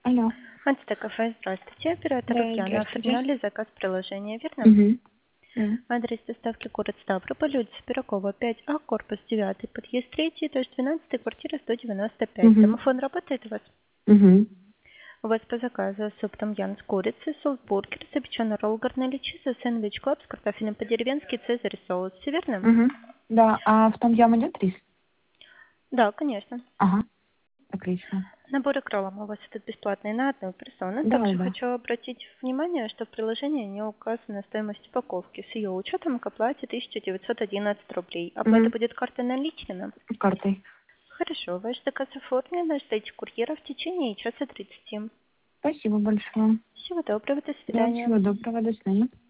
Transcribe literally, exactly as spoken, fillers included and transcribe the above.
Алло. Антита кафе, здравствуйте. Оператор Да, Ульяна. здравствуйте. Оформляли заказ приложения, верно? Угу. Да. Адрес доставки город Ставрополь, улица Пирогова, пять А, корпус девятый, подъезд третий, этаж двенадцатый, квартира сто девяносто пять. Угу. Домофон работает у вас? Угу. У вас по заказу суп том ям с курицей, соус-бургер, запеченный ролл горноличица, сэндвич клаб с картофелем по-деревенски, цезарь соус. Все верно? Угу. Да, а в том ям идет рис? Да, конечно. Ага, отлично. Наборы кролом у вас идут бесплатные на одну персону. Да, Также да. хочу обратить внимание, что в приложении не указана стоимость упаковки. С ее учетом к оплате тысяча девятьсот одиннадцать рублей. Оплата Угу. будет картой наличными? Картой. Хорошо, ваш заказ оформлен, ждите курьера в течение часа тридцати. Спасибо большое. Всего доброго, до Да, свидания. всего доброго, до свидания.